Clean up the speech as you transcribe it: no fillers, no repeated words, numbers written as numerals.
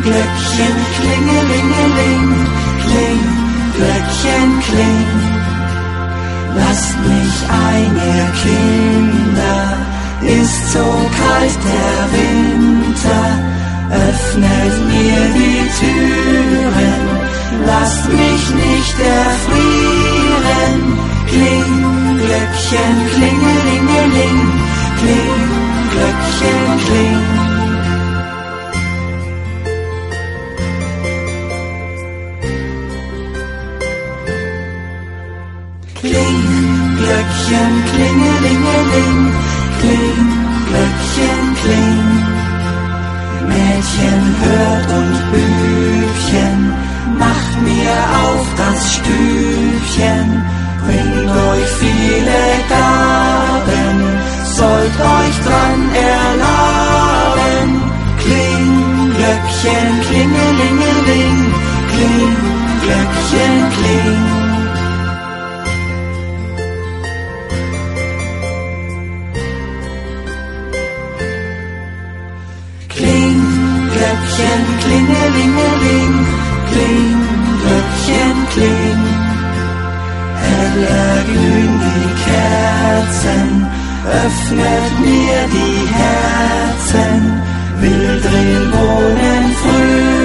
Glöckchen, klingelingeling, kling, Glöckchen, kling. Lasst mich ein, ihr Kinder, ist so kalt der Winter. Öffnet mir die Türen, lasst mich nicht erfrieren. Kling, Glöckchen, klingelingeling, kling, Glöckchen, kling. Kling, Glöckchen, klingelingeling, kling, Glöckchen, kling. Mädchen, hört und Bübchen, macht mir auf das Stübchen, bringt euch viele Gaben, sollt euch dran erlaben. Kling, Glöckchen, klingelingeling, kling, Glöckchen, kling. Kling, Glöckchen, klingelingeling, kling, Glöckchen, kling. Hell erglühen die Kerzen, öffnet mir die Herzen, will drin wohnen früh.